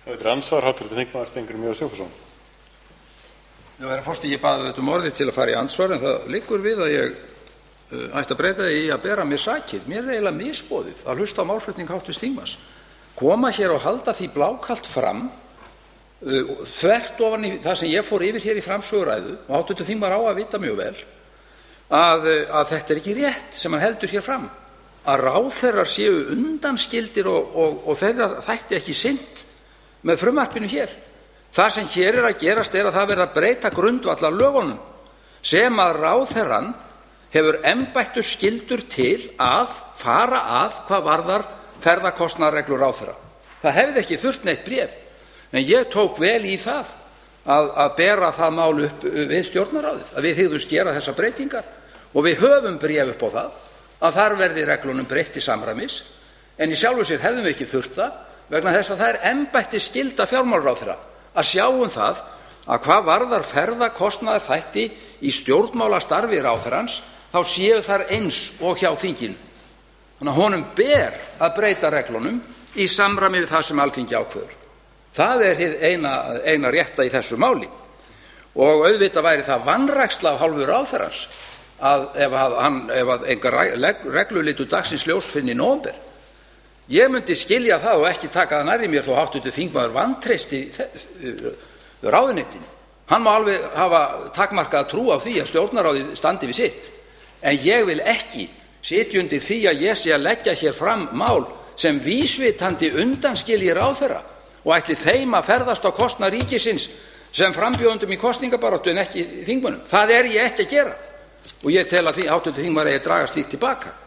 Þetta ansvar hv. þingmaður Steingrímur J. Sigfússon. Já, herra forseti, ég bað orðið til að fara í andsvar en það liggur við að ég ætti að breyta því í að bera mér sakir. Mér er eiginlega misboðið að hlusta á málflutning hv. þingmanns. Koma hér og halda því blákalt fram þvert ofan í það sem ég fór yfir hér í framsöguræðu og hv. þingmaður á að vita mjög vel að þetta er ekki rétt sem hann heldur hér fram, að ráðherrar séu undanskildir og þeirra þætti ekki sinnt með frumvarpinu hér. Það sem hér er að gerast er að það verður að breyta grundvallarlögunum sem að ráðherrann hefur embættisskyldur til að fara að hvað varðar ferðakostnaðarreglur ráðherra. Það hefði ekki þurft neitt bréf, en ég tók vel í það að bera það mál upp við stjórnarráðið, að við hygðumst gera þessar breytingar og við höfum bréf upp á það að þar verði reglunum breytt til samræmis, en í sjálfu sér hefðum við ekki þurft það vegna þess að það er embættisskylda fjármálaráðherra að sjá það að hvað varðar ferðakostnaðarþætti í stjórnmálastarfi ráðherrans þá séu þar eins og hjá þinginu. Þannig að honum ber að breyta reglunum í samræmi við það sem Alþingi ákveður. Það er hið eina rétta í þessu máli. Og auðvitað væri það vanræksla af hálfu ráðherrans að ef engar reglur litu dagsins ljós fyrr en í nóvember. Ég myndi skilja það og ekki taka það nærri mér þó hv. þingmaður vantreysti ráðuneytinu. Hann má alveg hafa takmarkaða trú á því að stjórnarráðið standi við sitt. En ég vil ekki sitja undir því að ég sé að leggja hér fram mál sem vísvitandi undanskilji ráðherra og ætli þeim að ferðast á kostnað ríkisins sem frambjóðendum í kosningabaráttu en ekki þingmönnum. Það er ég ekki að gera og ég tel að hv. þingmaður eigi að draga slíkt til baka.